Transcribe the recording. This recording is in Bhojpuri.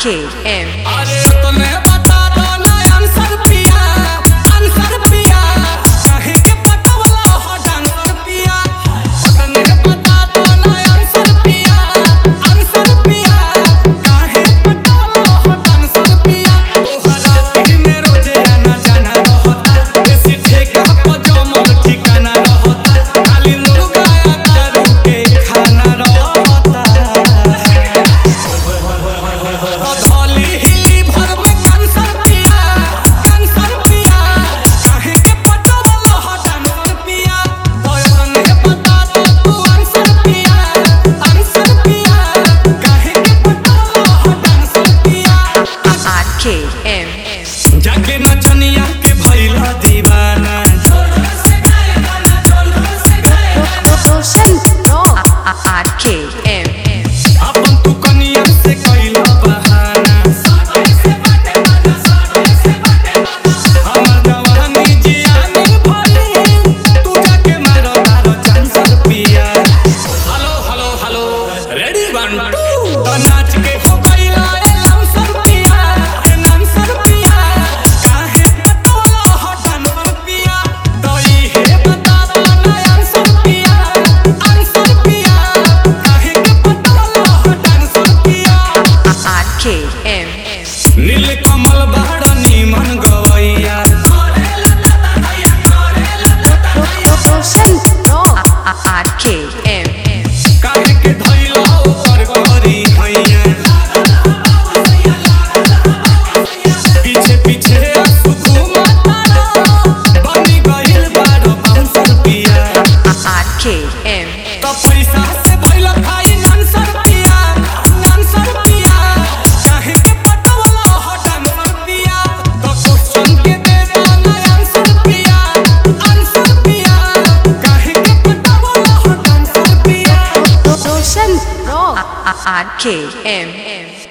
RKM। अरे तुम्हें बता दो ना आंसर पिया, आंसर पिया, काहे के पटवला हो डांसर पिया। तुम्हें बता दो ना आंसर पिया, आंसर पिया, काहे पटवला हो डांसर पिया। तोहरा दिल में रोजे आना जाना रहता, ऐसी ठेका पर जो मोर ठिकाना रहता, खाली मुर्गा या दारू के खाना रहता। धौली हिली भर में कैंसर पिया, कैंसर पिया, काहे के पटवला हो डांसर पिया। तोय तन्हे बता दो तू आंसर पिया, आंसर पिया, काहे के पटवला हो डांसर पिया। RKM। जाके नचनिया के भइला दीवाना, RKM। अपन तू कनिया से कइला बहाना। हमर जवानी जियानी भइल, तू जाके मारो मारो चांसर पिया। हेलो हेलो हेलो, रेडी 1 2 तो नाच के हो गइला ए लांसर पिया, ए लांसर पिया, काहे पटवला हो डांसर पिया। तो इहे बता दो ना आंसर पिया, आंसर पिया, काहे के पटवला हो डांसर पिया। RKM। नीलकमल बड़ा नीमन गवैया, RKM। काहे के धइला ओकर करी हैया। पीछे पीछे सुकुमा तारा, बनी गइल बारो बांसर पिया। RKM। तो पैसा से भइल खाई लांसर पिया, लांसर पिया, काहे के पटवला हो डांसर पिया। तो क्वेश्चन के दे दो ना आंसर पिया, आंसर पिया, काहे के पटवला हो डांसर पिया। RKM।